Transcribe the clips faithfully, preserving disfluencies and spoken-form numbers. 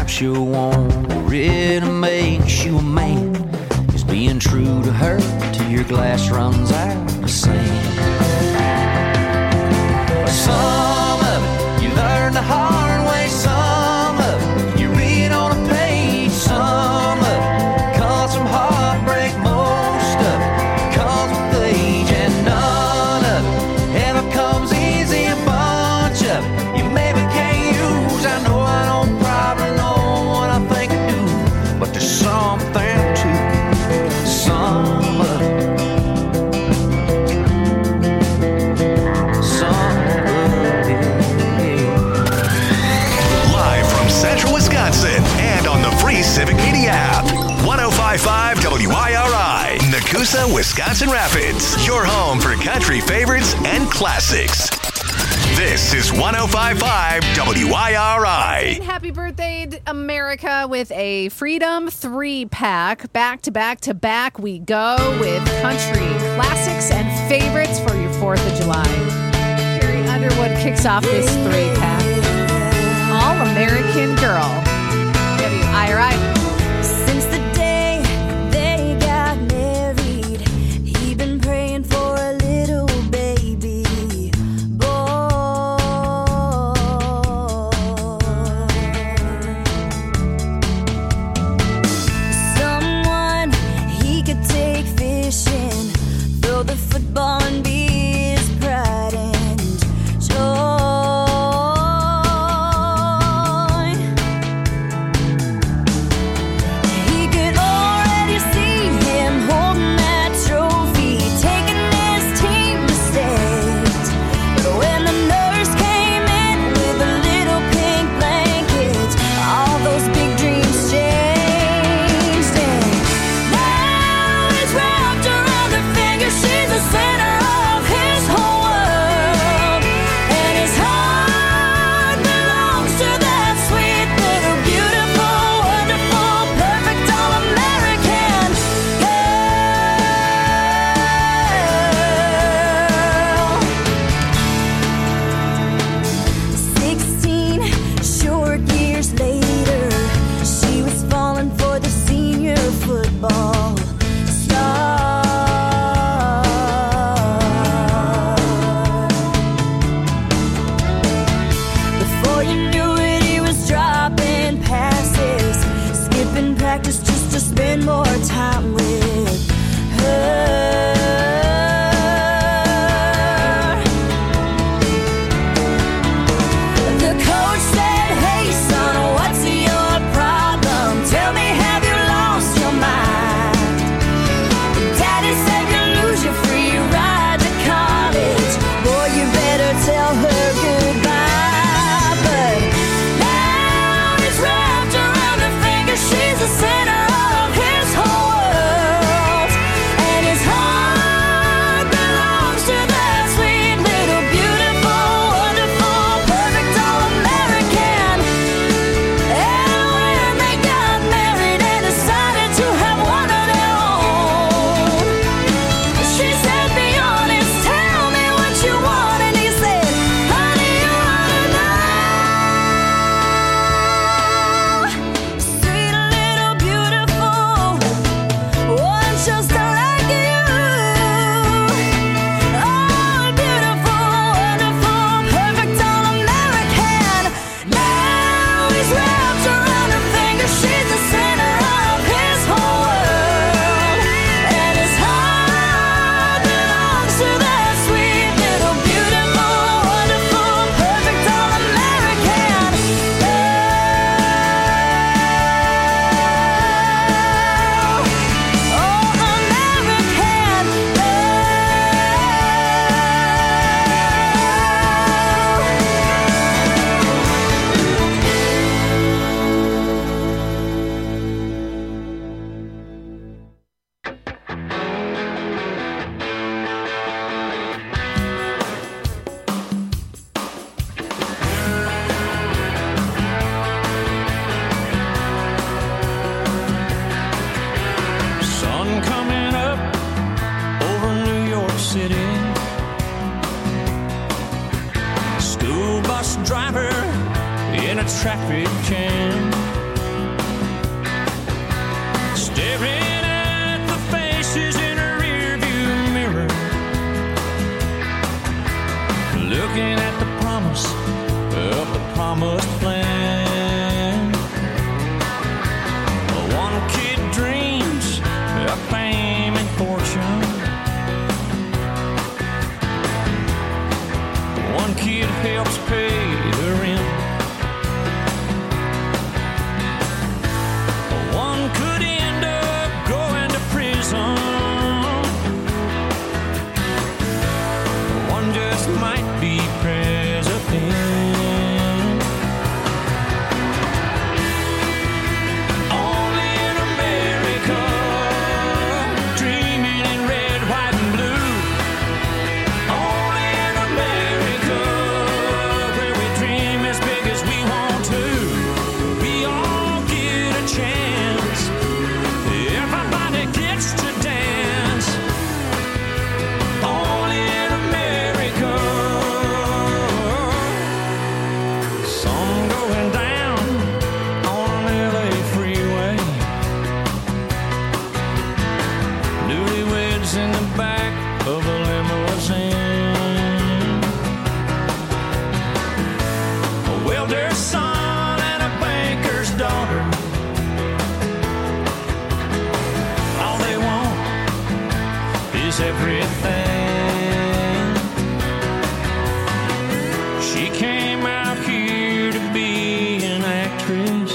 what you want, what really makes you a man, is being true to her till your glass runs out of sand. Some of it you learn the hard way, some of it you read on a page, some of it comes from heartbreak, most of it comes with age, and none of it ever comes easy. A bunch of it you maybe can't use. I know I don't probably know what I think I do, but there's something to some of it. Central Wisconsin and on the free Civic Media app. one oh five point five W I R I, Nakusa, Wisconsin Rapids. Your home for country favorites and classics. This is one oh five point five W I R I. Happy birthday, America, with a Freedom three pack. Back to back to back we go with country classics and favorites for your fourth of July. Carrie Underwood kicks off this three pack. All-American Girl. W I R I. Since the day they got married, he been praying for a little baby boy. Someone he could take fishing, throw the football and be his pride and joy. traffic jam. mama's plan. One kid dreams of fame and fortune. One kid helps pay the rent. One could end up going to prison. One just might be president. Only in America, dreaming in red, white, and blue. Only in America, where we dream as big as we want to. We all get a chance. Everybody gets to dance. Only in America. Sun going down on an L A freeway. Newlyweds in the back of a limousine. A welder's son and a banker's daughter. All they want is everything. She came out here to be an actress.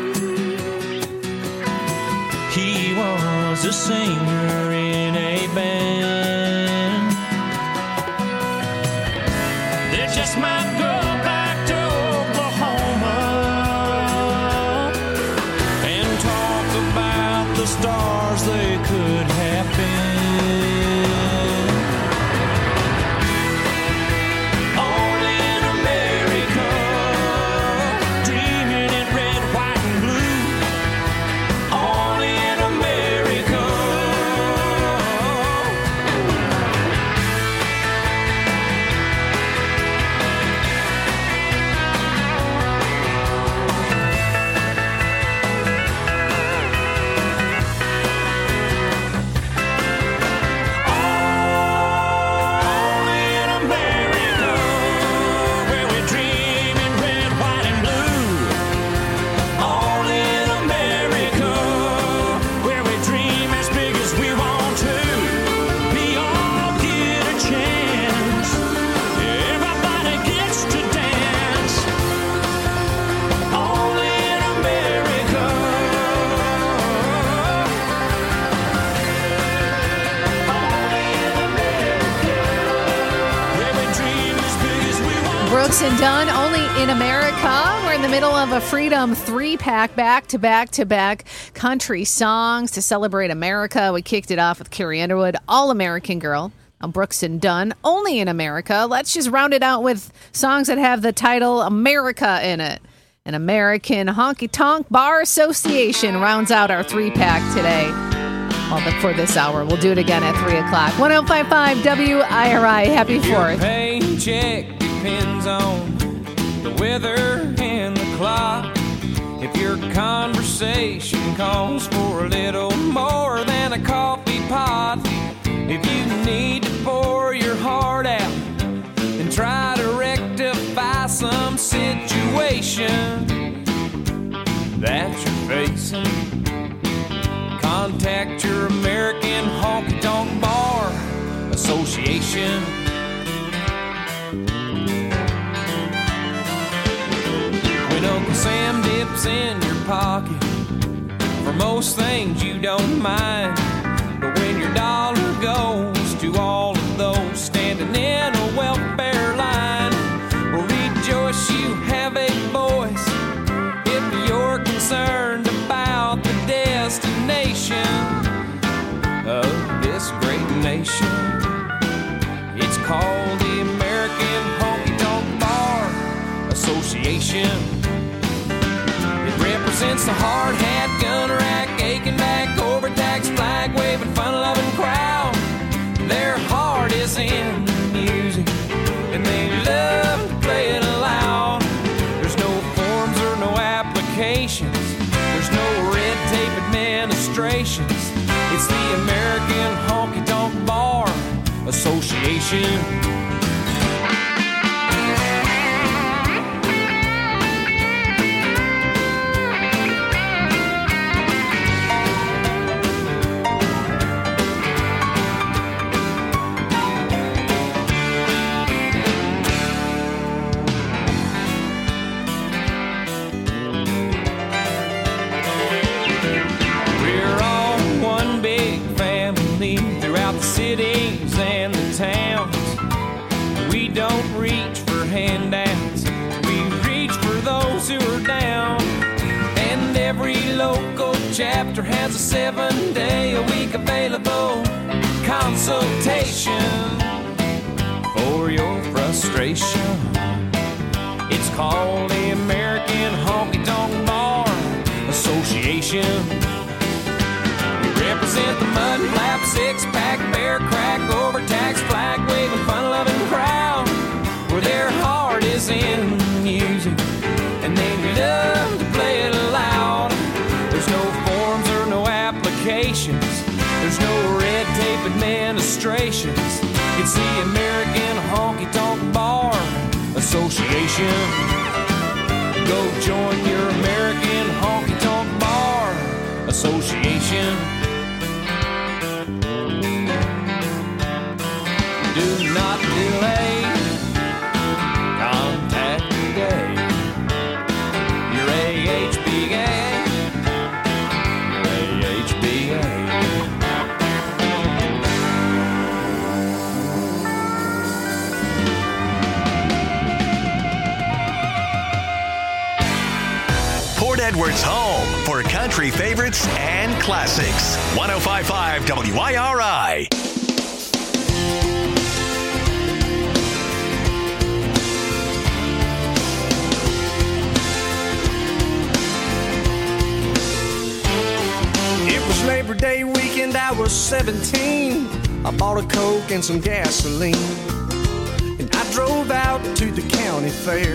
He was a singer in a band. They just might go back to Oklahoma and talk about the stars they could have been. Only in America, dreaming in red, white, and blue. Only in America. Only in America, where we dream in red, white, and blue. Only in America, where we dream as big as we want to. We all get a chance. Everybody gets to dance. Only in America. Only in America, where we dream as big as we want. Brooks and Dunn, only in America. We're in the middle of a Freedom three-pack, back-to-back-to-back country songs to celebrate America. We kicked it off with Carrie Underwood, All American Girl. On Brooks and Dunn, only in America. Let's just round it out with songs that have the title America in it. An American Honky Tonk Bar Association rounds out our three-pack today. Well, for this hour. We'll do it again at three o'clock. one oh five point five W I R I. Happy Your fourth. paycheck depends on the weather and the clock. If your conversation calls for a little more than a coffee pot, if you need to pour your heart out and try to rectify some situation that you're facing, contact your American Honky Tonk Bar Association. When Uncle Sam dips in your pocket, for most things you don't mind, but when your dollar goes to all of those standing in a welfare line, well, rejoice you have a voice if you're concerned about the destination of this great nation. It's called the American Honky Tonk Bar Association. It represents the hard hat, gun rack, aching back, overtaxed, flag waving, fun loving crowd. Their heart is in the music, and they love to play it aloud. There's no forms or no applications. There's no red tape administrations. It's the American Honky Tonk Bar Association. lonely throughout the cities and the towns. We don't reach for handouts, we reach for those who are down. And every local chapter has a seven-day-a-week available consultation for your frustration. It's called the American Honky Tonk Bar Association. We represent the mud flap, six-pack, bear crack, overtax, flag-waving, fun-loving crowd where their heart is in music and they love to play it loud. There's no forms or no applications, there's no red tape administrations. It's the American Honky Tonk Bar Association. Go join your American Honky Tonk Bar Association. Do not delay, contact today your A H B A, your A H B A. Port Edwards' home for country favorites and classics. one oh five point five W I R I. It was Labor Day weekend, I was seventeen. I bought a Coke and some gasoline, and I drove out to the county fair.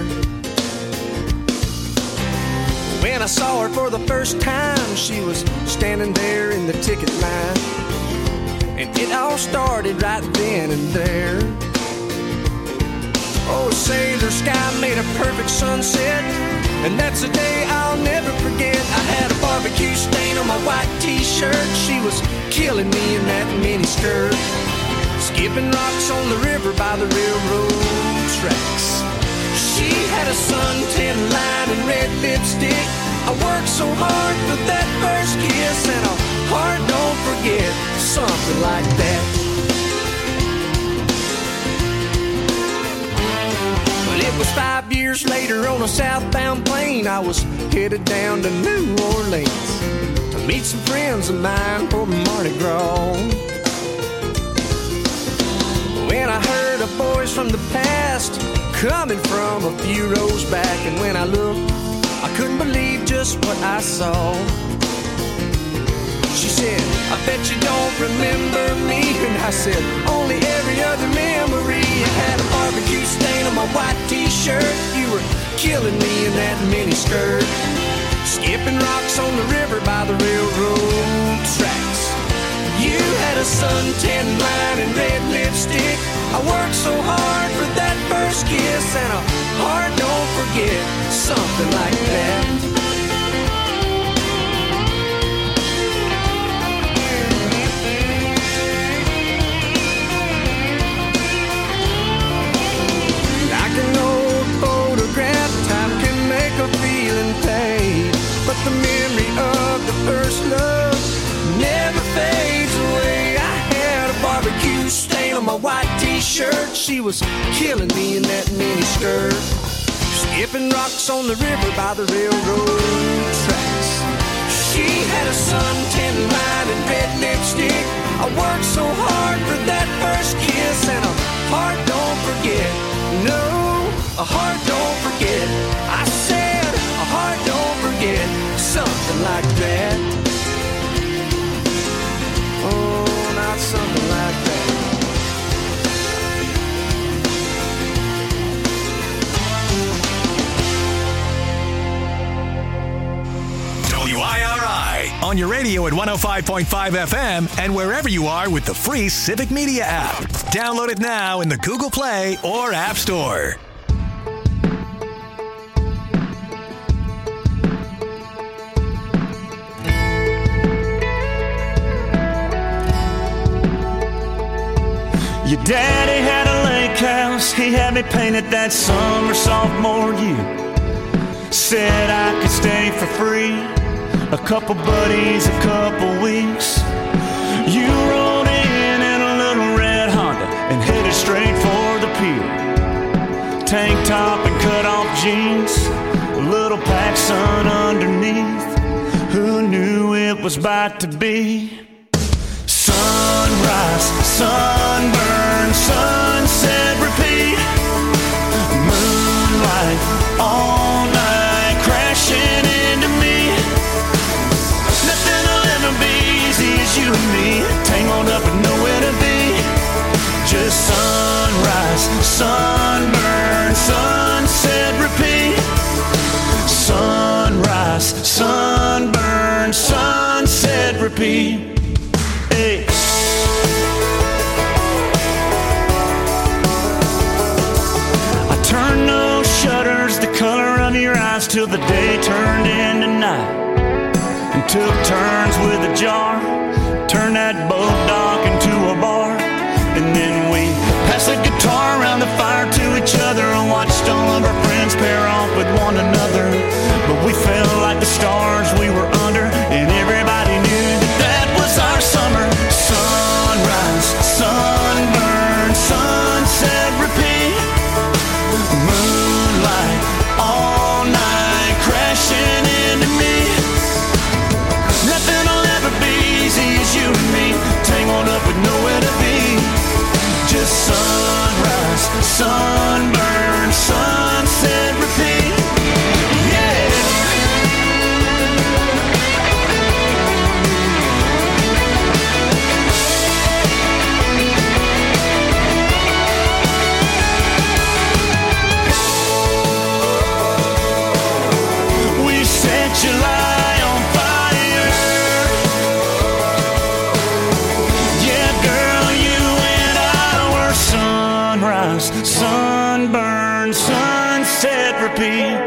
When I saw her for the first time, she was standing there in the ticket line, and it all started right then and there. Oh, sailor sky made a perfect sunset, and that's a day I'll never forget. I had a barbecue stain on my white t-shirt. She was killing me in that mini skirt, skipping rocks on the river by the railroad tracks. She had a suntan line and red lipstick. I worked so hard for that first kiss, and a heart don't forget, something like that. Well, it was five years later on a southbound plane. I was headed down to New Orleans to meet some friends of mine for Mardi Gras. When I heard a voice from the past coming from a few rows back, and when I looked, I couldn't believe just what I saw. She said, I bet you don't remember me. And I said, only every other memory. I had a barbecue stain on my white t-shirt. You were killing me in that mini skirt, skipping rocks on the river by the railroad tracks. You had a suntan line and red lipstick. I worked so hard for that first kiss, and a heart don't forget, something like that. Like an old photograph, time can make a feeling fade, but the memory of the first love never fades away. I had a barbecue stain on my white t-shirt. She was killing me in that mini skirt, skipping rocks on the river by the railroad tracks. She had a suntan line and red lipstick. I worked so hard for that first kiss, and a heart don't forget. No, a heart don't forget. I said a heart don't forget, something like that. Oh, not something like that. W I R I. On your radio at one oh five point five F M and wherever you are with the free Civic Media app. Download it now in the Google Play or App Store. Your daddy had a lake house, he had me painted that summer sophomore year. Said I could stay for free, a couple buddies, a couple weeks. You rode jeans, a little pack sun underneath. Who knew it was about to be? Sunrise, sunburn, sunset, repeat. Moonlight, all night, crashing into me. Nothing will ever be easy as you and me, tangled up and nowhere to be. Just sunrise, sunburn, sunset, repeat. Sunrise, sunburn, sunset, repeat. Hey. I turned those shutters the color of your eyes till the day turned into night, and took turns with a jar, turned that boat dock into a bar. And then we passed the guitar around the fire to each other and watched all of our friends pair off with one another. But we felt like the stars we were under, and everybody knew that that was our summer. Sunrise, sunburn, sunset, repeat. Moonlight, all night, crashing into me. Nothing will ever be easy as you and me, tangled up with nowhere to be. Just sunrise, sunburn, sunset, repeat. Yeah. We set July on fire. Yeah, girl, you and I were sunrise, sunburn, sunset, repeat.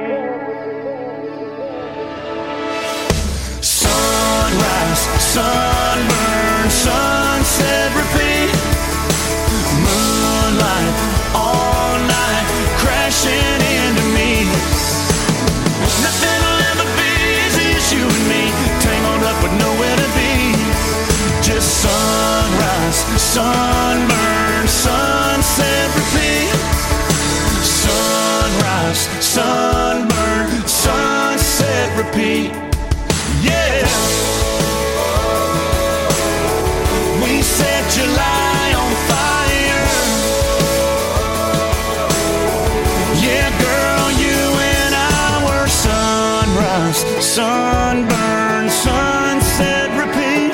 Sunrise, sunburn, sunset, repeat. Moonlight, all night, crashing into me. Nothing will ever be easy as you and me, tangled up with nowhere to be. Just sunrise, sunburn, sunset, repeat. Sunrise, sunburn, sunset, repeat. Yeah. We set July on fire. Yeah, girl, you and I were sunrise, sunburn, sunset, repeat.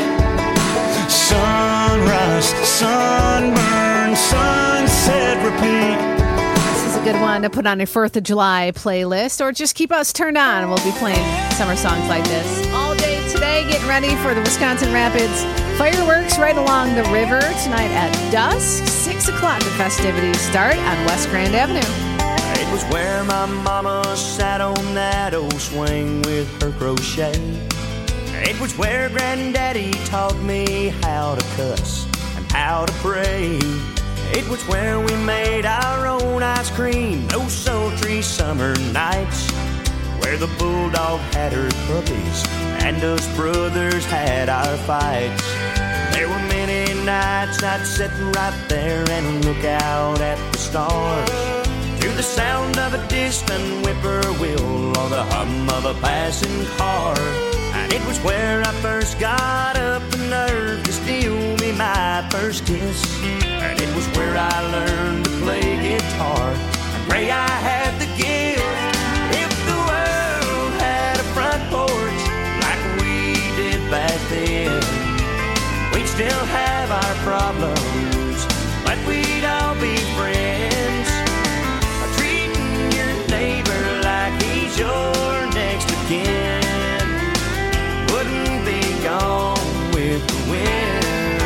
Sunrise, sunburn, sunset, repeat. This is a good one to put on your fourth of July playlist, or just keep us turned on and we'll be playing summer songs like this all day today, getting ready for the Wisconsin Rapids fireworks right along the river tonight at dusk. Six o'clock the festivities start on West Grand Avenue. It was where my mama sat on that old swing with her crochet. It was where Granddaddy taught me how to cuss and how to pray. It was where we made our own ice cream those sultry summer nights, where the bulldog had her puppies and us brothers had our fights. There were many nights I'd sit right there and look out at the stars, through the sound of a distant whippoorwill or the hum of a passing car. And it was where I first got up the nerve to steal me my first kiss. And it was where I learned to play guitar and pray I had the gift. If the world had a front porch like we did back then, we'd still have our problems, but we'd all be friends. Treating your neighbor like he's your next of kin wouldn't be gone with the wind.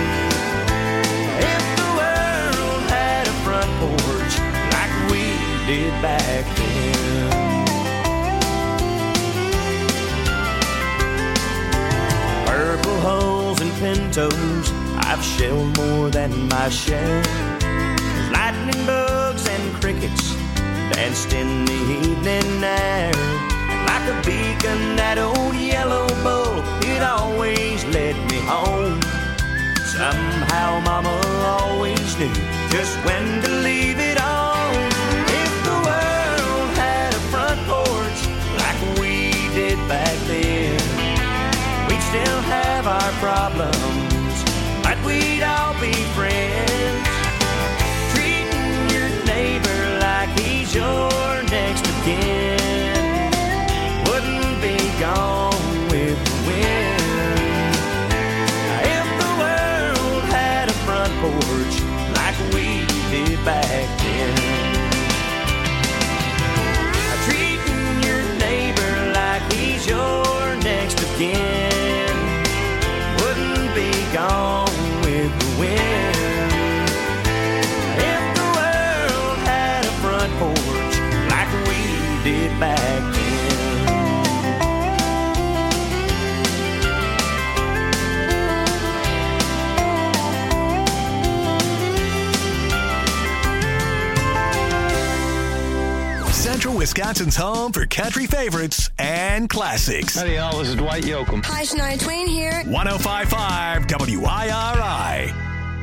If the world had a front porch like we did back then. Purple hulls and pintos, I've shelled more than my share. Lightning bugs and crickets danced in the evening air. And like a beacon, that old yellow bull, it always led me home. Somehow Mama always knew just when to leave it on. If the world had a problems, like we'd all be friends. Treating your neighbor like he's your next of kin wouldn't be gone with the wind. If the world had a front porch like we did back then, treating your neighbor like he's your next of kin wouldn't be gone with the wind. If the world had a front porch like we did back then. Central Wisconsin's home for country favorites and classics. Howdy, y'all. This is Dwight Yoakam. Hi, Shania Twain here. one oh five point five W I R I.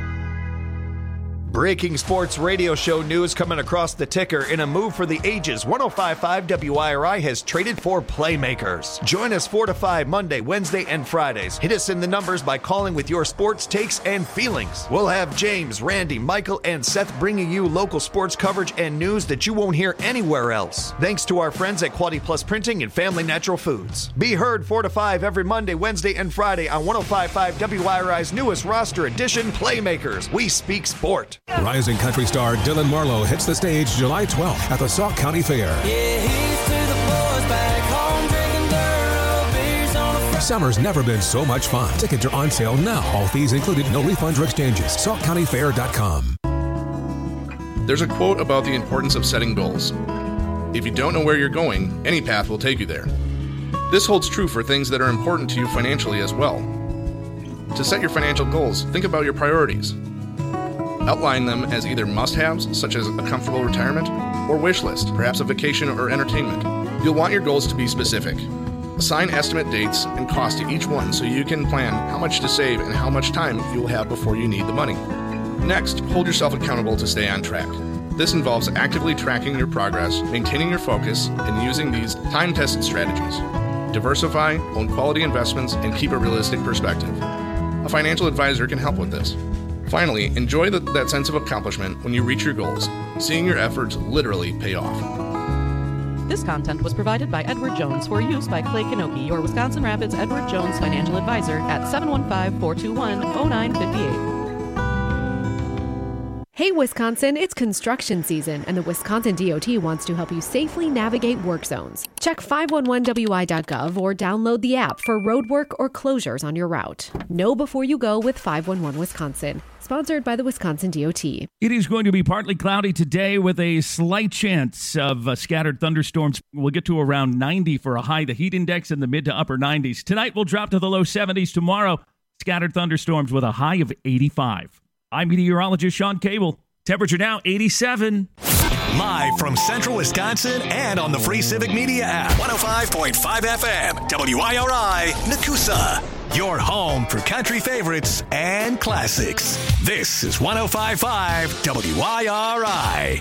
Breaking sports radio show news coming across the ticker. In a move for the ages, one oh five point five W I R I has traded for playmakers. Join us four to five Monday, Wednesday, and Fridays. Hit us in the numbers by calling with your sports takes and feelings. We'll have James, Randy, Michael, and Seth bringing you local sports coverage and news that you won't hear anywhere else. Thanks to our friends at Quality Plus Printing and Family Natural Foods. Be heard four to five every Monday, Wednesday, and Friday on one oh five point five W I R I's newest roster edition, Playmakers. We speak sport. Rising country star Dylan Marlowe hits the stage July twelfth at the Sauk County Fair. Yeah, he's to the boys back home drinking Duro beers on a Friday. Summer's never been so much fun. Tickets are on sale now. All fees included, no refunds or exchanges. sauk county fair dot com. There's a quote about the importance of setting goals. If you don't know where you're going, any path will take you there. This holds true for things that are important to you financially as well. To set your financial goals, think about your priorities. Outline them as either must-haves, such as a comfortable retirement, or wish list, perhaps a vacation or entertainment. You'll want your goals to be specific. Assign estimate dates and cost to each one so you can plan how much to save and how much time you'll have before you need the money. Next, hold yourself accountable to stay on track. This involves actively tracking your progress, maintaining your focus, and using these time-tested strategies. Diversify, own quality investments, and keep a realistic perspective. A financial advisor can help with this. Finally, enjoy the, that sense of accomplishment when you reach your goals, seeing your efforts literally pay off. This content was provided by Edward Jones for use by Clay Kanoki, your Wisconsin Rapids Edward Jones financial advisor at seven one five, four two one, oh nine five eight. Hey Wisconsin, it's construction season, and the Wisconsin D O T wants to help you safely navigate work zones. Check five one one W I dot gov or download the app for road work or closures on your route. Know before you go with five one one Wisconsin. Sponsored by the Wisconsin D O T. It is going to be partly cloudy today with a slight chance of uh, scattered thunderstorms. We'll get to around ninety for a high. The heat index in the mid to upper nineties. Tonight we'll drop to the low seventies. Tomorrow, scattered thunderstorms with a high of eighty-five. I'm meteorologist Sean Cable. Temperature now eighty-seven. Live from Central Wisconsin and on the Free Civic Media app. one oh five point five F M, W I R I, Nakusa. Your home for country favorites and classics. This is one oh five point five W I R I.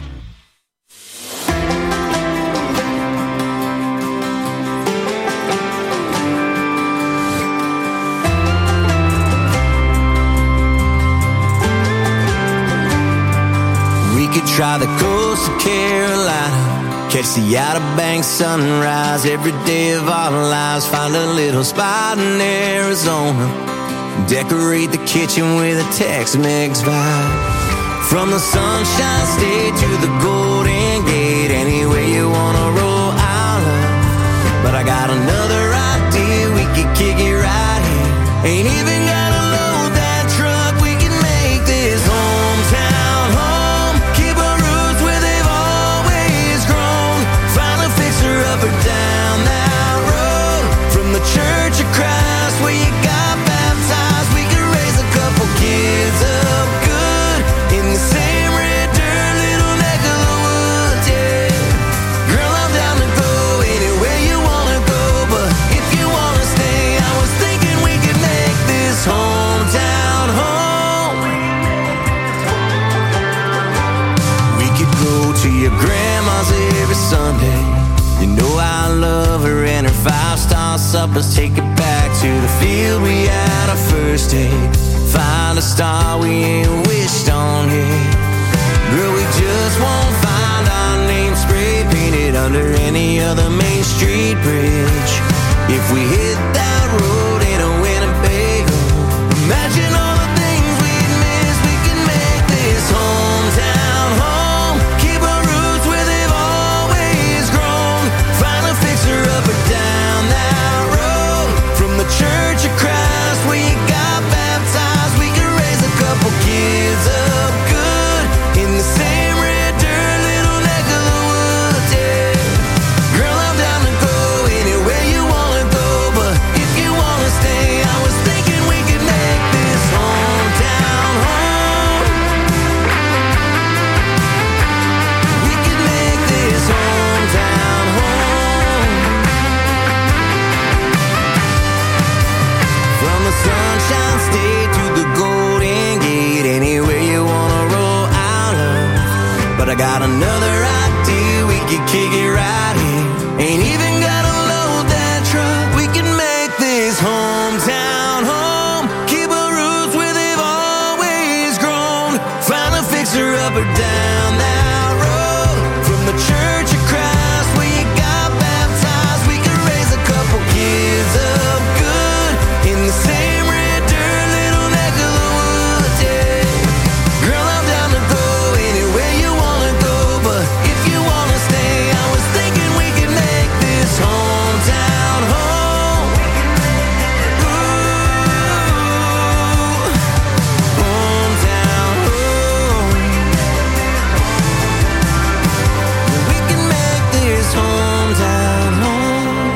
We could try the coast of Carolina, catch the Outer Banks sunrise every day of our lives. Find a little spot in Arizona, decorate the kitchen with a Tex-Mex vibe. From the Sunshine State to the Golden Gate, anywhere you wanna roll, I'll love. But I got another idea, we could kick it right here. Ain't even gotta load that truck, we can make this hometown home. Keep our roots where they've always grown. Finally fix her up or down that road. From the Church of Christ where you got baptized, we could raise a couple kids up good in the same red dirt, little neck of the woods, yeah. Girl, I'm down to go anywhere you wanna go, but if you wanna stay, I was thinking we could make this hometown home. We could go to your grandma's every Sunday. You know I love her and her five-star suppers. Take it back to the field we had our first first take. Find a star we ain't wished on yet. Girl, we just won't find our name spray painted under any other Main Street bridge. If we hit that road in a Winnebago, imagine all the things we'd miss. We can make this hometown home. Keep our roots where they've always grown. Find a fixer up or down that road. From the Church of Christ where you got baptized, we can raise a couple kids up good in the same red dirt little neck of the woods, yeah. Girl, I'm down to go anywhere you wanna go, but if you wanna stay, I was thinking we could make this hometown home. We could make this hometown home. From the Sunshine State to the Golden Gate, anywhere you wanna roll out of. But I got another idea, we could kick it right here. Ain't even gotta load that truck. We can make this hometown home. Keep our roots where they've always grown. Find a fixer up or down that road. From the Church of Christ where you got baptized, we can raise a couple kids up good in the same red dirt little neck of the woods, yeah. Girl, I'm down to go anywhere you wanna go, but if you wanna stay, I was thinking we could make this hometown home. Ooh, hometown home. We can make this hometown home.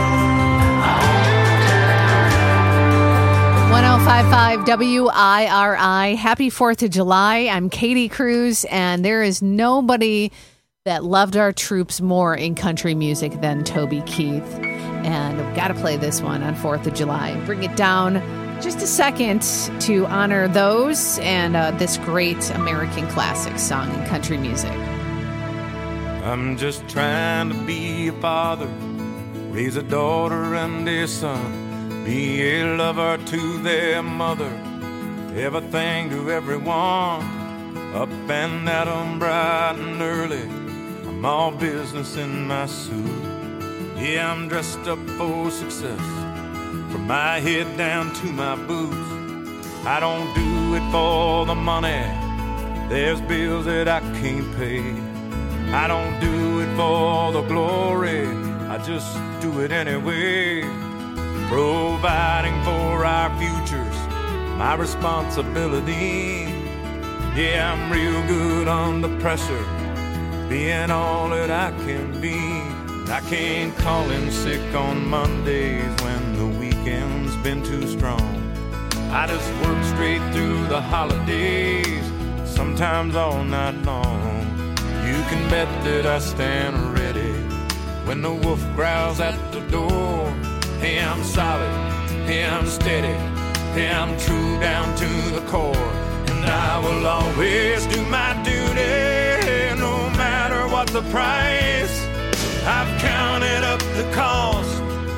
one oh five point five W I R I. Happy fourth of July. I'm Katie Cruz, and there is nobody that loved our troops more in country music than Toby Keith. And I've got to play this one on fourth of July. Bring it down just a second to honor those and uh, this great American classic song in country music. I'm just trying to be a father, raise a daughter and a son, be a lover to their mother, everything to everyone. Up and at 'em bright and early, I'm all business in my suit. Yeah, I'm dressed up for success, from my head down to my boots. I don't do it for the money, there's bills that I can't pay. I don't do it for the glory, I just do it anyway. Providing for our futures, my responsibility. Yeah, I'm real good under pressure, being all that I can be. I can't call in sick on Mondays when the weekend's been too strong. I just work straight through the holidays, sometimes all night long. You can bet that I stand ready when the wolf growls at the door. Hey, I'm solid, hey, I'm steady, hey, I'm true down to the core. And I will always do my duty, no matter what the price. I've counted up the cost,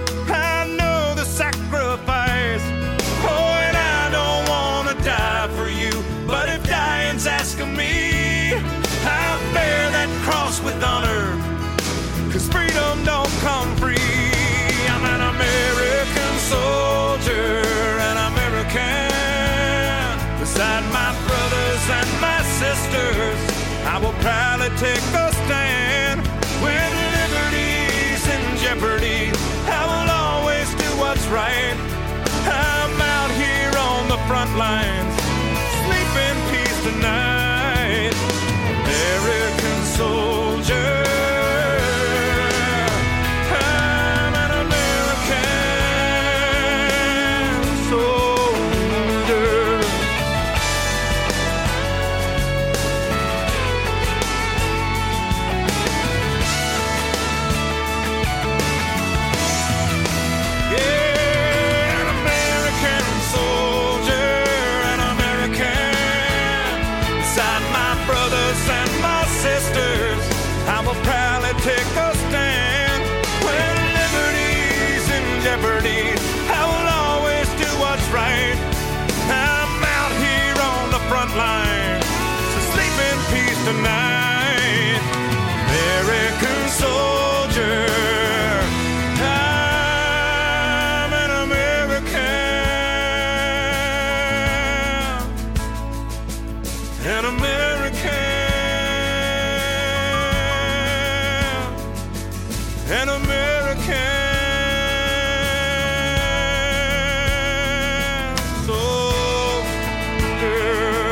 I know the sacrifice. Oh, and I don't want to die for you, but if dying's asking me, I'll bear that cross with honor, 'cause freedom don't come free. I'm an American soldier, an American. Beside my brothers and my sisters, I will proudly take a stand. When liberty's in jeopardy, I will always do what's right. I'm out here on the front lines, sleep in peace tonight. American soldier. Take a stand when liberty's in jeopardy. I will always do what's right. face tonight. American soldier, I'm an American, an American, an American soldier.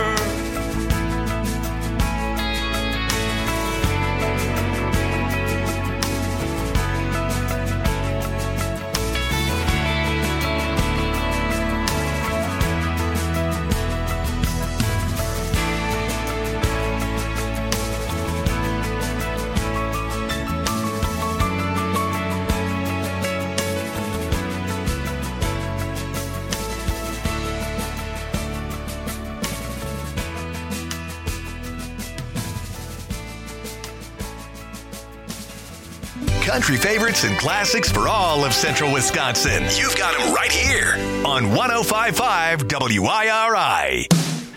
Country favorites and classics for all of central Wisconsin. You've got them right here on one oh five point five W I R I.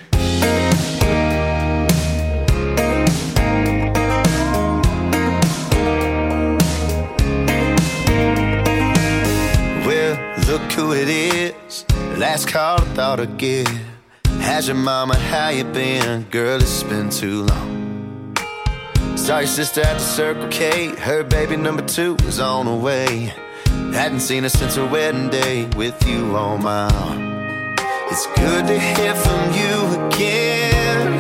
Well, look who it is. Last call I thought I'd get. How's your mama? How you been? Girl, it's been too long. Saw your sister at the Circle K. Her baby number two is on the way. Hadn't seen her since her wedding day with you on my arm. It's good to hear from you again.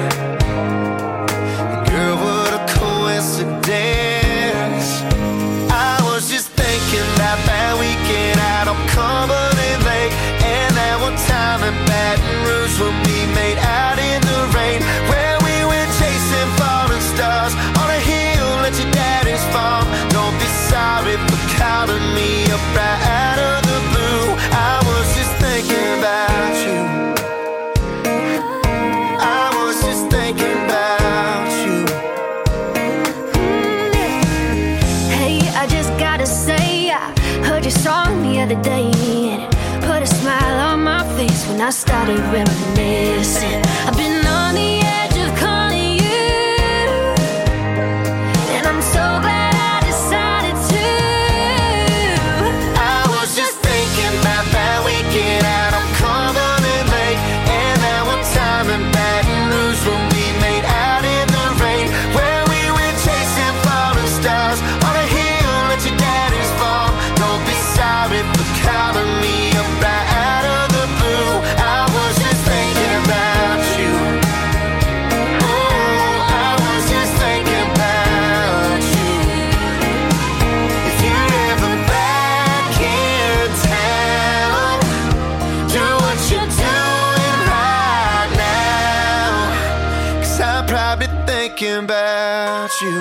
Girl, what a coincidence. I was just thinking about that weekend out on Cumberland Lake, and that one time in Baton Rouge when we made out in the rain, where we went chasing falling stars on a hill at your daddy's farm. Don't be sorry for calling me up right out of the blue. I was just thinking about you. I was just thinking about you. Hey, I just gotta say, I heard your song the other day, and it put a smile on my face when I started reminiscing. I've been on the edge of calling you, and I'm so glad I decided to. I was just thinking about that weekend out on Cumberland Lake, and that one time in Baton Rouge when we made out in the rain, where we went chasing falling stars on a hill at your daddy's farm. Don't be sorry for calling me up right out of the blue. I was just thinking about you. Oh, I was just thinking about you. If you're ever back in town, do what you're doing right now, 'cause I'm probably thinking about you.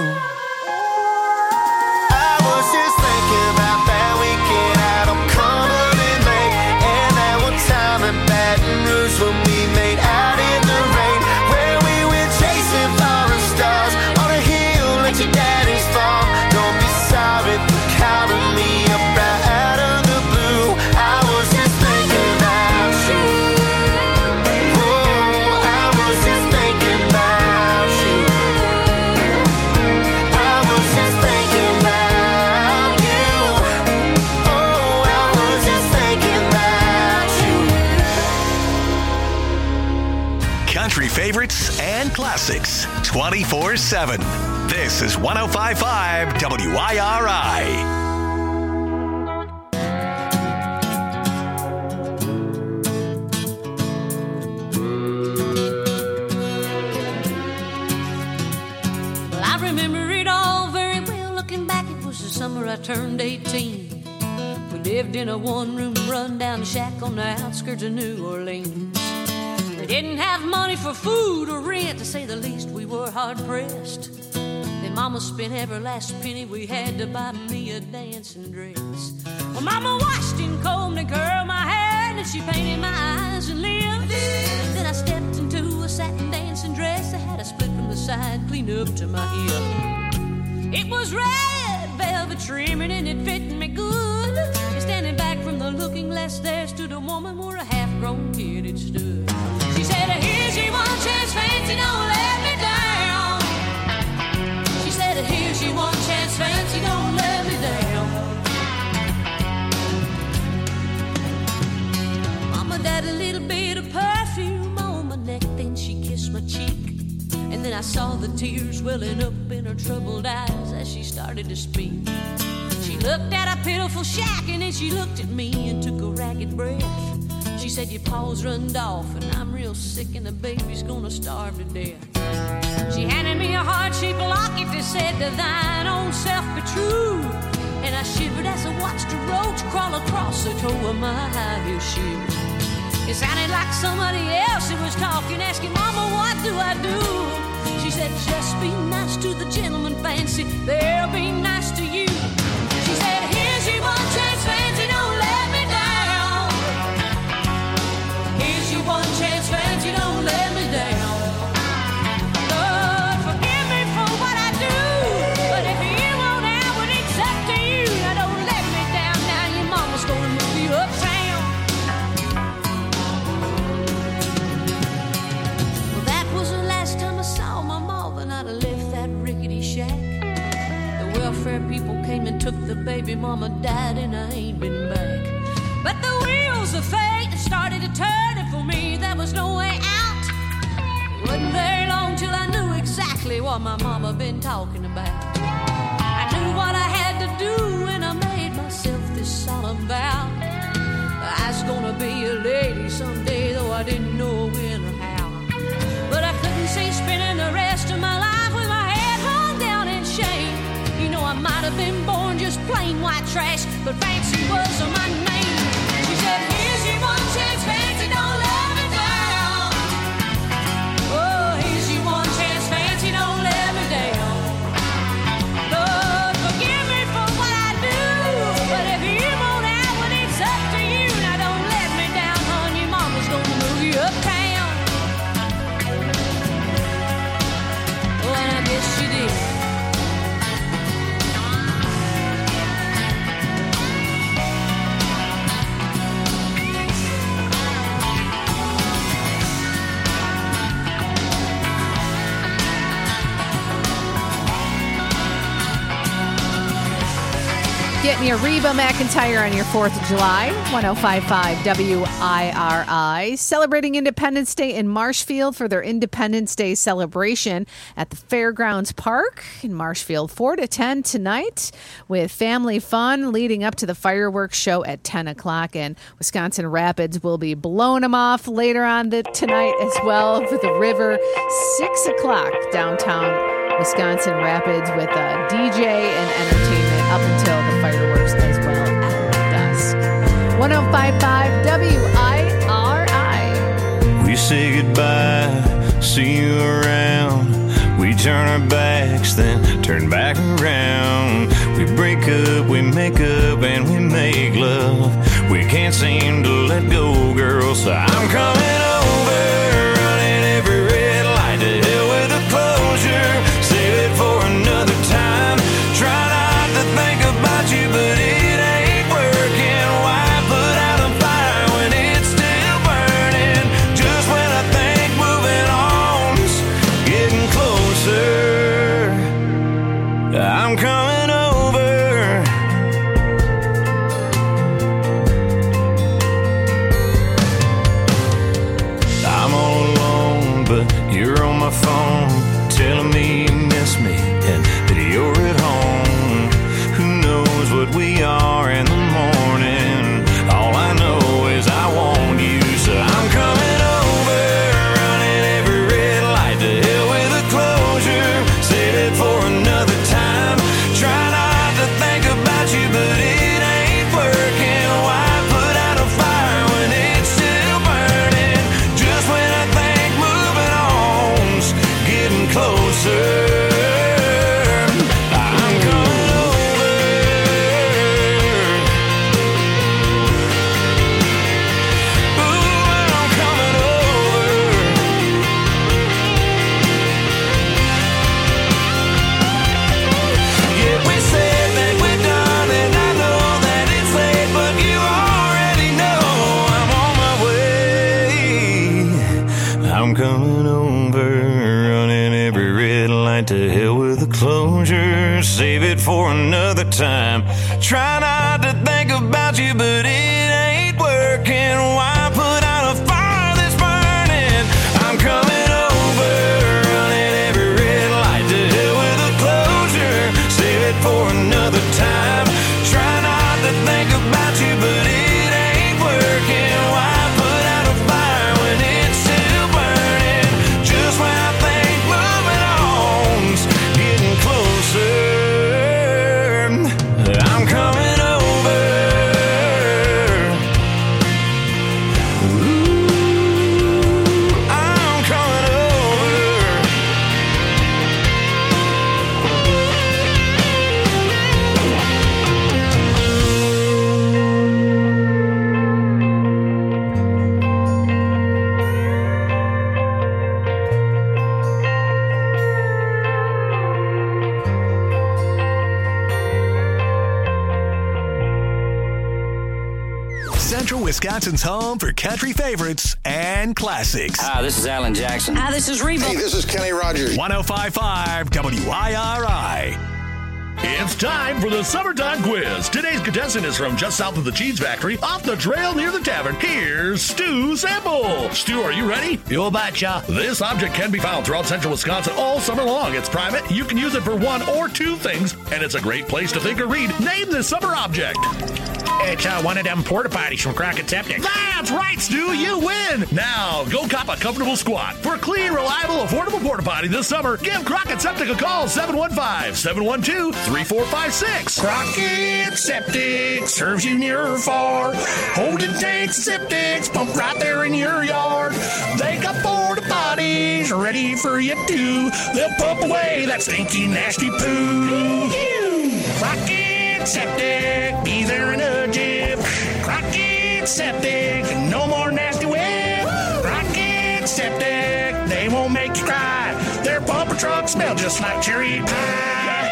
I was just thinking about that weekend out on Cumberland Lake, and that one time in Baton Rouge when we made out in the rain, where we went chasing falling stars on a hill at your daddy's farm. Don't be sorry for calling me up right out of the blue. I was just thinking about you. Oh, I was just thinking about you. I was just thinking about you. Oh, I was just thinking about you. Country favorites and classics twenty-four seven. This is one oh five point five W I R I. Well, I remember it all very well. Looking back, it was the summer I turned eighteen. We lived in a one-room run-down shack on the outskirts of New Orleans. We didn't have money for food or rent, to say the least. We were hard-pressed. Then Mama spent every last penny we had to buy me a dancing dress. Well, Mama washed and combed and curled my hair, and she painted my eyes and lips. Then I stepped into a satin dancing dress that had a split from the side clean up to my hip. It was red velvet trimming and it fit me good. And standing back from the looking glass, there stood a woman where a half-grown kid had stood. She said, here's your one chance, fancy, don't let me down. my cheek. And then I saw the tears welling up in her troubled eyes as she started to speak. She looked at a pitiful shack and then she looked at me and took a ragged breath. She said, your paws runned off and I'm real sick and the baby's gonna starve to death. She handed me a heart-shaped locket that said, to thine own self be true. And I shivered as I watched a roach crawl across the toe of my high-heel shoe. It sounded like somebody else that was talking, asking, Mama, what do I do? She said, just be nice to the gentleman, Fancy. They'll be nice to you. She said, here's your one chance, Fancy, don't let me down. Here's your one chance, Fancy, don't let me down. Lord, forgive me for what I do, but if you won't have it, it's up to you. Now don't let me down, now your mama's gonna move you uptown. Well, that was the last time I saw my mama, and I'd have left that rickety shack. The welfare people came and took the baby, mama died and I ain't been back. But the wheels of fate started to turn, and for me there was no way out. It wasn't very long till I knew exactly what my mama been talking about. I knew what I had to do and I made myself this solemn vow. I was gonna be a lady someday, though I didn't know when or how. But I couldn't see spending the rest of my life with my head hung down in shame. You know, I might have been born just plain white trash, but Fancy was my name. She said, here's your one chance, Fancy, don't let me down. Oh, here's your one chance, Fancy, don't let me down. Lord, forgive me for what I do, but if you won't have it, it's up to you. Now don't let me down, hon, your mama's gonna move you uptown. Oh, and I guess she did. Getting your Reba McEntire on your fourth of July, one oh five point five W I R I. Celebrating Independence Day in Marshfield for their Independence Day celebration at the Fairgrounds Park in Marshfield, four to ten tonight, with family fun leading up to the fireworks show at ten o'clock. And Wisconsin Rapids will be blowing them off later on the, tonight as well for the river, six o'clock downtown Wisconsin Rapids with a D J and entertainment up until the fireworks as well at dusk. one oh five point five W I R I. We say goodbye, see you around. We turn our backs, then turn back around. We break up, we make up, and we make love. We can't seem to let go, girl, so I'm coming over, running every red light. To hell with the closure, save it for another time. Try not to think about you, but it ain't working. Why put out a fire when it's still burning? Just when I think moving on's getting closer, I'm coming over. I'm all alone, but you're on my phone, telling me you miss me and that you're at home. Who knows what we are in the morning? All I know is I want you, so I'm coming over, running every red light. To hell with the closure, save it for another time. Try not to think about you, but it ain't working. Why put out a fire when it's still burning? Just when I think moving on's getting closer, I'm coming over. Ooh, I'm coming over. Yeah, we said that we're done, and I know that it's late, but you already know I'm on my way. I'm coming over, running every red light. To hell with the closure, save it for another time. Try not to think about you, but it ain't working. Why put out a fire that's burning? I'm coming over, Wisconsin's home for country favorites and classics. Hi, this is Alan Jackson. Hi, this is Reba. Hey, this is Kenny Rogers. one oh five point five W I R I. It's time for the Summertime Quiz. Today's contestant is from just south of the cheese factory, off the trail near the tavern. Here's Stu Sample. Stu, are you ready? You betcha. This object can be found throughout central Wisconsin all summer long. It's private. You can use it for one or two things, and it's a great place to think or read. Name this summer object. It's uh, one of them porta potties from Crockett Septic. That's right, Stu. You win. Now, go cop a comfortable squat. For a clean, reliable, affordable porta potty this summer, give Crockett Septic a call, seven one five, seven one two, three four five six. Crockett Septic serves you near or far. Holding tanks, septics, pump right there in your yard. They got porta potties ready for you too. They'll pump away that stinky, nasty poo. Crockett Septic, be there in a jiff. Crockett Septic, no more nasty whip. Crockett Septic, they won't make you cry. Their bumper trucks smell just like cherry pie.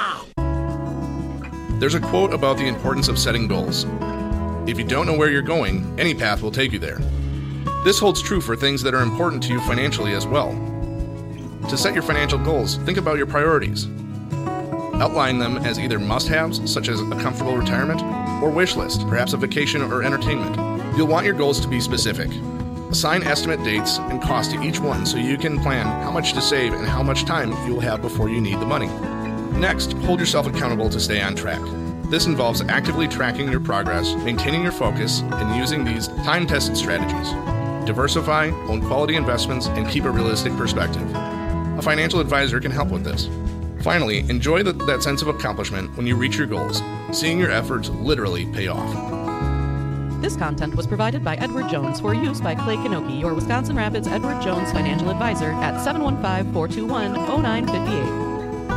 There's a quote about the importance of setting goals. If you don't know where you're going, any path will take you there. This holds true for things that are important to you financially as well. To set your financial goals, think about your priorities. Outline them as either must-haves, such as a comfortable retirement, or wish list, perhaps a vacation or entertainment. You'll want your goals to be specific. Assign estimate dates and cost to each one so you can plan how much to save and how much time you'll have before you need the money. Next, hold yourself accountable to stay on track. This involves actively tracking your progress, maintaining your focus, and using these time-tested strategies. Diversify, own quality investments, and keep a realistic perspective. A financial advisor can help with this. Finally, enjoy the, that sense of accomplishment when you reach your goals, seeing your efforts literally pay off. This content was provided by Edward Jones for use by Clay Kanoki, your Wisconsin Rapids Edward Jones financial advisor at seven one five, four two one, oh nine five eight.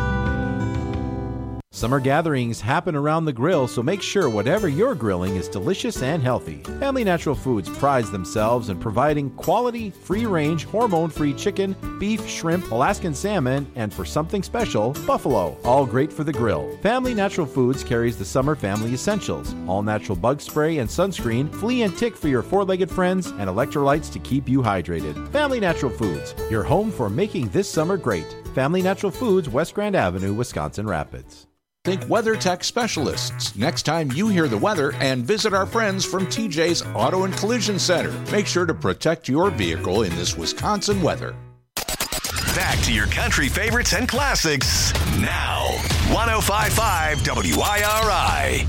Summer gatherings happen around the grill, so make sure whatever you're grilling is delicious and healthy. Family Natural Foods prides themselves in providing quality, free-range, hormone-free chicken, beef, shrimp, Alaskan salmon, and for something special, buffalo. All great for the grill. Family Natural Foods carries the summer family essentials: all-natural bug spray and sunscreen, flea and tick for your four-legged friends, and electrolytes to keep you hydrated. Family Natural Foods, your home for making this summer great. Family Natural Foods, West Grand Avenue, Wisconsin Rapids. Think WeatherTech specialists next time you hear the weather and visit our friends from T J's Auto and Collision Center. Make sure to protect your vehicle in this Wisconsin weather. Back to your country favorites and classics now. one oh five point five W I R I.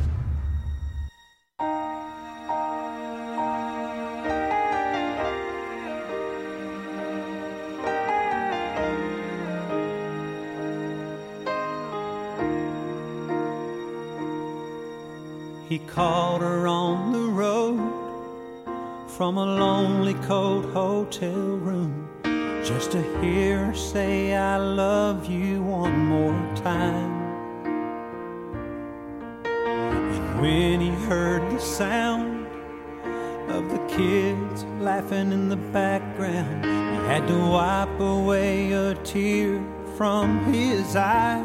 He called her on the road from a lonely cold hotel room just to hear her say I love you one more time. And when he heard the sound of the kids laughing in the background, he had to wipe away a tear from his eye.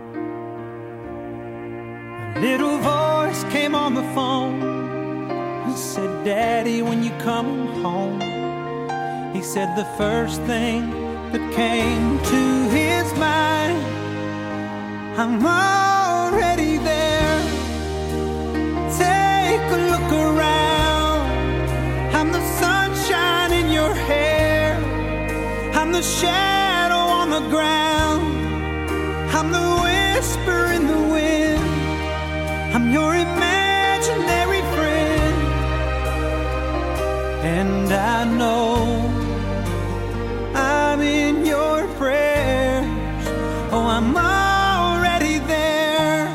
Little voice came on the phone and said, Daddy, when you come home. He said the first thing that came to his mind, I'm already there. Take a look around. I'm the sunshine in your hair. I'm the shadow on the ground. I'm the whisper in the wind. I'm your imaginary friend, and I know I'm in your prayers. Oh, I'm already there.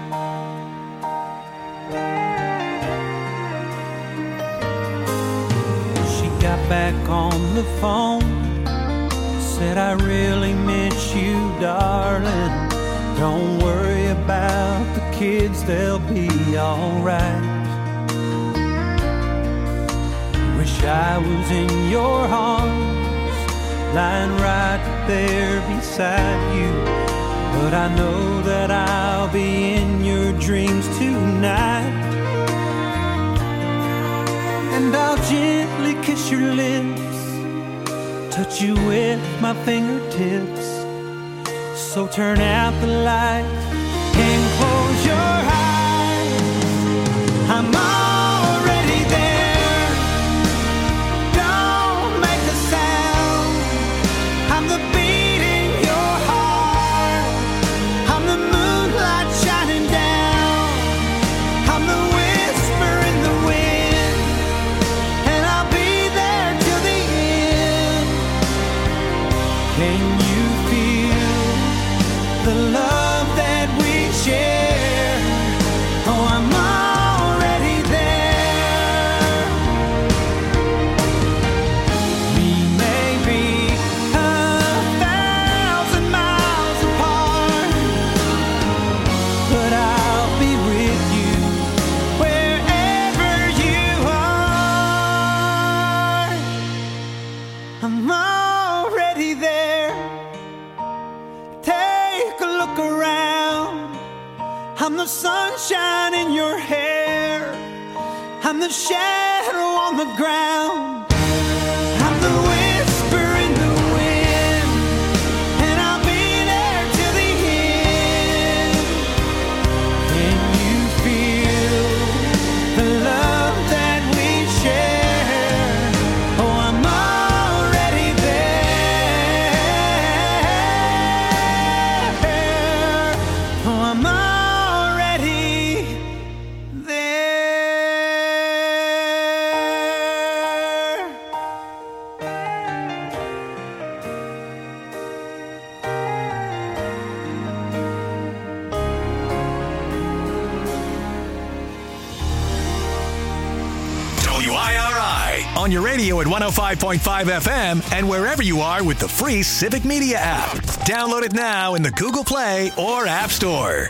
She got back on the phone, said I really miss you, darling. Don't worry about the kids, they'll be alright. Wish I was in your arms, lying right there beside you. But I know that I'll be in your dreams tonight. and I'll gently kiss your lips, touch you with my fingertips. So turn out the light and close your eyes. I'm already there. Don't make a sound. I'm the beat in your heart. I'm the moonlight shining down. I'm the whisper in the wind, and I'll be there till the end. Can you feel the love that we share? Oh, I'm already there. We may be a thousand miles apart, but I'll be with you wherever you are. I'm already there. Take a look around. I'm the sunshine in your hair. I'm the shadow on the ground. I'm the whisper in the wind, and I'll be there till the end. Can you feel the love that we share? Oh, I'm already there. Oh, I'm already there. W I R I on your radio at one oh five point five F M and wherever you are with the free Civic Media app. Download it now in the Google Play or App Store.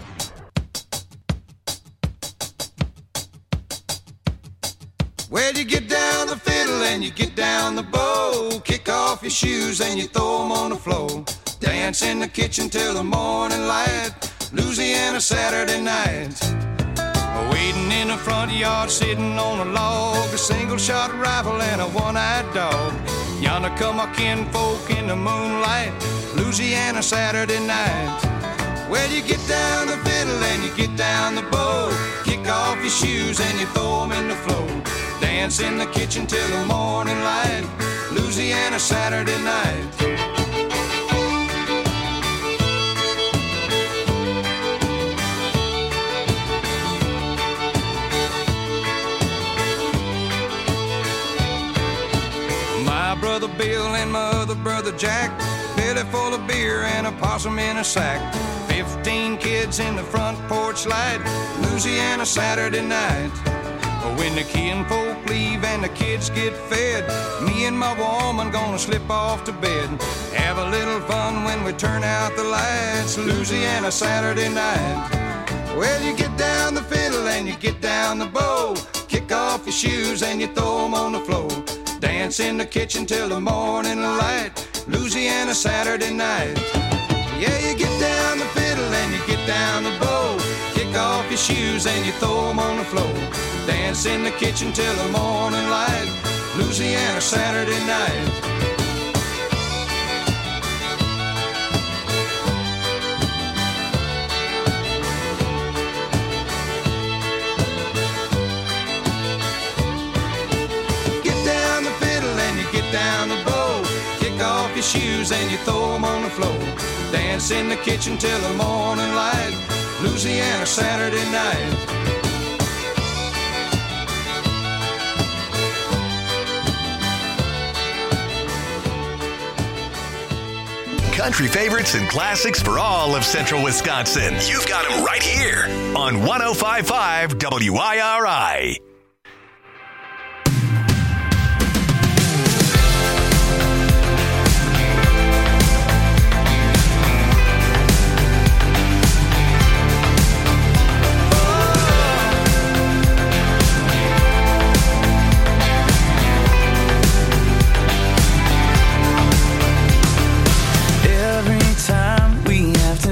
Well, you get down the fiddle and you get down the bow. Kick off your shoes and you throw 'em on the floor. Dance in the kitchen till the morning light. Louisiana Saturday night. Waiting in the front yard, sitting on a log. A single shot rifle and a one-eyed dog. Yonder come our kinfolk in the moonlight. Louisiana Saturday night. Well, you get down the fiddle and you get down the bow. Kick off your shoes and you throw 'em in the floor. Dance in the kitchen till the morning light. Louisiana Saturday night. My brother Bill and my other brother Jack, belly full of beer and a possum in a sack. Fifteen kids in the front porch light. Louisiana Saturday night. When the kinfolk leave and the kids get fed, me and my woman gonna slip off to bed. Have a little fun when we turn out the lights. Louisiana Saturday night. Well, you get down the fiddle and you get down the bow. Kick off your shoes and you throw 'em on the floor. Dance in the kitchen till the morning light. Louisiana Saturday night. Yeah, you get down the fiddle and you get down the bow. Kick off your shoes and you throw 'em on the floor. Dance in the kitchen till the morning light. Louisiana Saturday night. Get down the fiddle and you get down the bow. Kick off your shoes and you throw 'em on the floor. Dance in the kitchen till the morning light. Louisiana Saturday night. Country favorites and classics for all of central Wisconsin. You've got them right here on one oh five point five W I R I.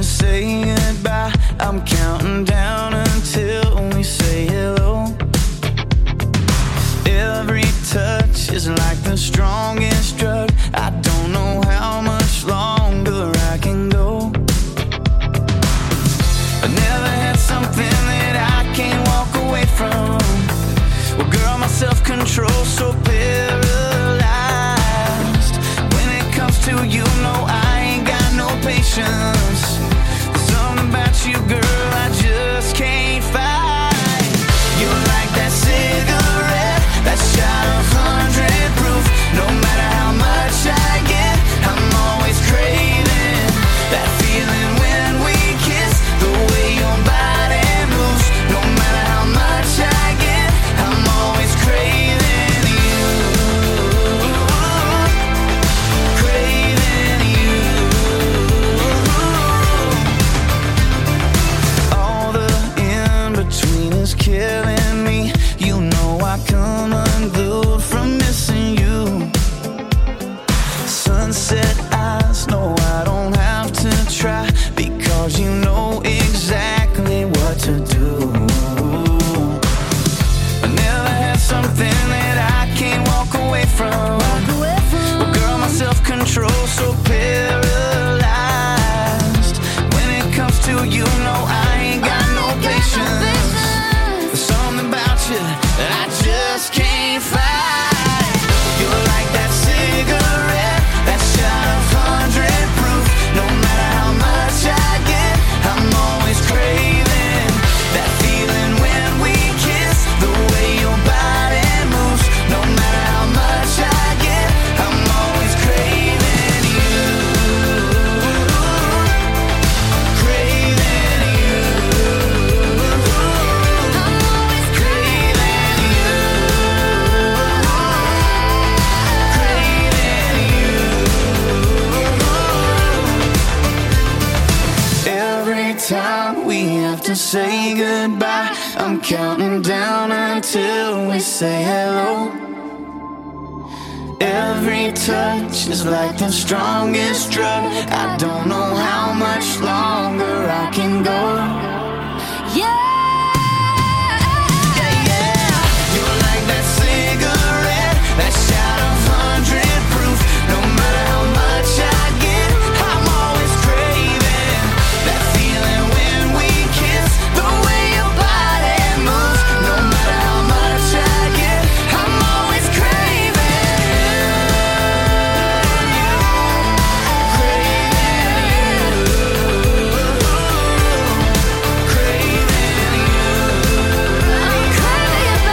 I'm counting down until we say hello. you know I ain't got no patience. There's something about you, girl, I just can't fight. You're like that cigarette, that shot of hundred proof. No matter how much I get, I'm always craving that feeling when we kiss, the way your body moves. No matter how much I get, I'm always craving you, craving you. All the in-between is killing me. You know I come unglued from missing you. Sunset eyes, no, I don't have to try, because you know exactly what to do. I never had something that I can't walk away from. Well, girl, my self-control so paralyzed. When it comes to you, no, I ain't got no patience. There's something about you that I just can't fight. You're like that cigarette, that shot of hundred proof. No matter how much I get, I'm always craving that feeling when we kiss, the way your body moves. No matter how much I get, I'm always craving you, craving you. I'm always craving you, craving you. Every time we have to say goodbye, I'm counting down until we say hello. Every touch is like the strongest drug. I don't know how much longer I can go. Yeah. You're like that cigarette, that shot of hundred proof. No matter how much I get, I'm always craving that feeling when we kiss, the way your body moves. No matter how much I get, I'm always craving you, craving you, I'm craving you,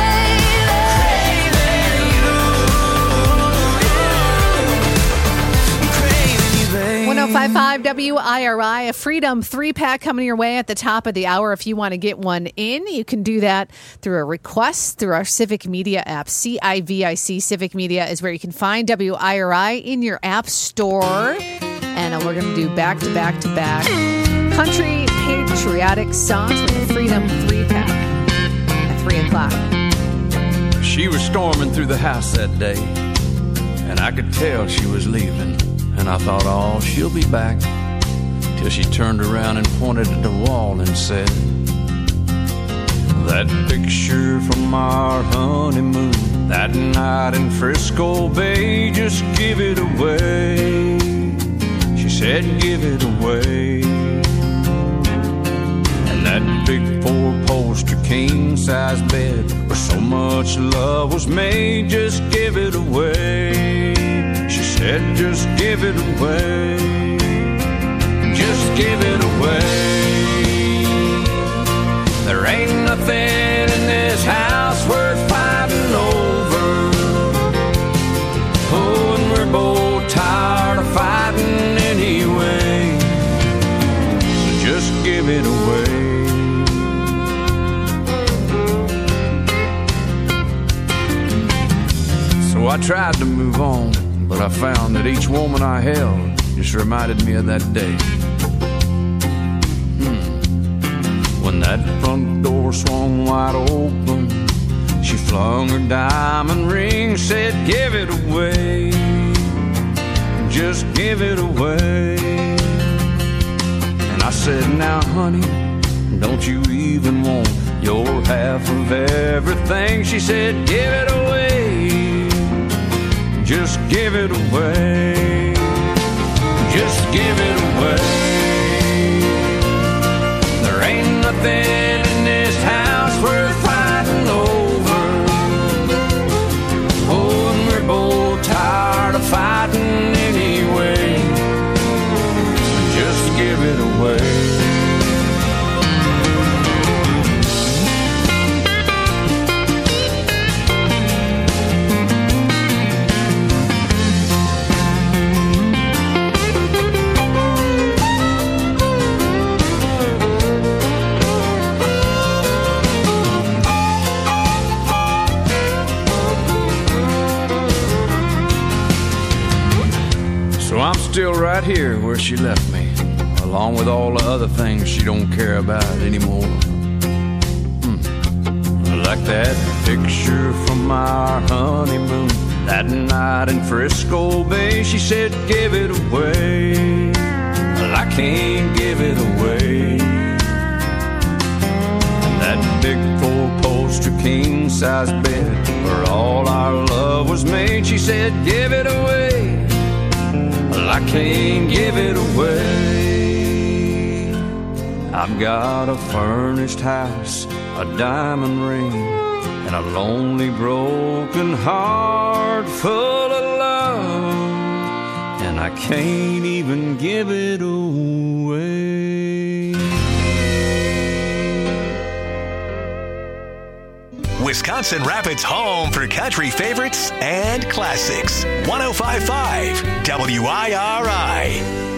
craving you, baby. one oh five point five W I R I, a Freedom three-pack coming your way at the top of the hour. If you want to get one in, you can do that through a request through our Civic Media app. C I V I C, Civic Media is where you can find W I R I in your app store. And uh, we're going to do back-to-back-to-back country patriotic songs with the Freedom three-pack at three o'clock. She was storming through the house that day, and I could tell she was leaving. And I thought, oh, she'll be back. Till she turned around and pointed at the wall and said, that picture from our honeymoon, that night in Frisco Bay, just give it away. She said, give it away. And that big four-poster king-size bed where so much love was made, just give it away. She said, just give it away. Just give it away. There ain't nothing in this house worth fighting over. Oh, and we're both tired of fighting anyway. So just give it away. So I tried to move on, but I found that each woman I held just reminded me of that day. Hmm. When that front door swung wide open, she flung her diamond ring, said, give it away. Just give it away. And I said, now honey, don't you even want your half of everything? She said, give it away. Just give it away. Just give it away. There ain't nothing in this house worth fighting over. Oh, and we're both tired of fighting anyway. right here where she left me, along with all the other things she don't care about anymore. Hmm. Like that picture from our honeymoon, that night in Frisco Bay. She said, give it away. Well, I can't give it away. That big four-poster king-size bed where all our love was made. She said, give it away. Well, I can't give it away. I've got a furnished house, a diamond ring, and a lonely broken heart full of love, and I can't even give it away. Wisconsin Rapids' home for country favorites and classics. one oh five point five W I R I.